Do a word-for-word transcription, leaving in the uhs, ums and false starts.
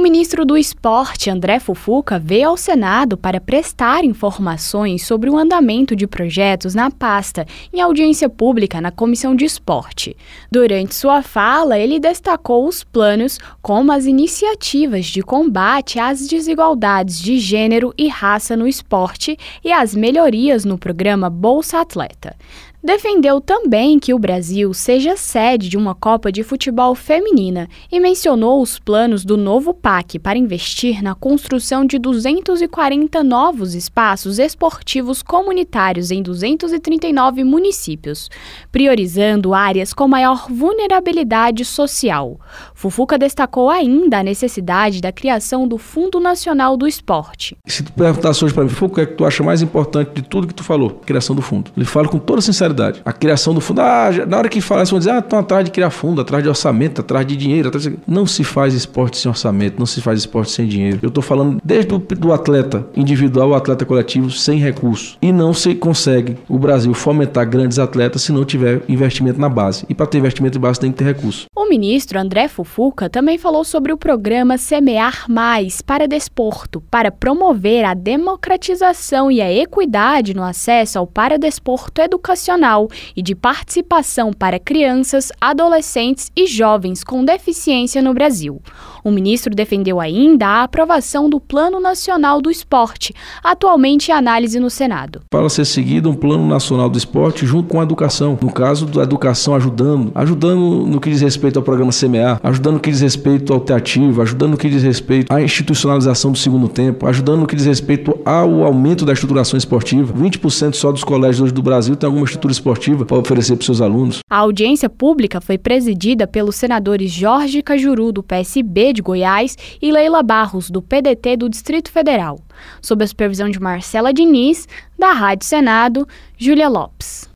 ministro do Esporte, André Fufuca, veio ao Senado para prestar informações sobre o andamento de projetos na pasta em audiência pública na Comissão de Esporte. Durante sua fala, ele destacou os planos como as iniciativas de combate às desigualdades de gênero e raça no esporte e as melhorias no programa Bolsa Atleta. Defendeu também que o Brasil seja sede de uma Copa de Futebol Feminina e mencionou os planos do novo P A C para investir na construção de duzentos e quarenta novos espaços esportivos comunitários em duzentos e trinta e nove municípios, priorizando áreas com maior vulnerabilidade social. Fufuca destacou ainda a necessidade da criação do Fundo Nacional do Esporte. Se tu perguntasse hoje para mim, Fufuca, o que é que tu acha mais importante de tudo que tu falou? Criação do fundo. Ele fala com toda sinceridade. A criação do fundo, ah, na hora que fala, eles vão dizer, ah, estão atrás de criar fundo, atrás de orçamento, atrás de dinheiro. Atrás de... Não se faz esporte sem orçamento, não se faz esporte sem dinheiro. Eu estou falando desde o do atleta individual ao atleta coletivo sem recurso. E não se consegue o Brasil fomentar grandes atletas se não tiver investimento na base. E para ter investimento em base tem que ter recurso. O ministro André Fufuca também falou sobre o programa Semear Mais para Desporto, para promover a democratização e a equidade no acesso ao paradesporto educacional e de participação para crianças, adolescentes e jovens com deficiência no Brasil. O ministro defendeu ainda a aprovação do Plano Nacional do Esporte, atualmente em análise no Senado. Para ser seguido um Plano Nacional do Esporte junto com a educação. No caso da educação ajudando, ajudando no que diz respeito ao programa Semear, ajudando no que diz respeito ao teativo, ajudando no que diz respeito à institucionalização do segundo tempo, ajudando no que diz respeito ao aumento da estruturação esportiva. vinte por cento só dos colégios hoje do Brasil tem alguma estrutura esportiva para oferecer para os seus alunos. A audiência pública foi presidida pelos senadores Jorge Cajuru, do P S B de Goiás, e Leila Barros, do P D T do Distrito Federal, sob a supervisão de Marcela Diniz, da Rádio Senado, Júlia Lopes.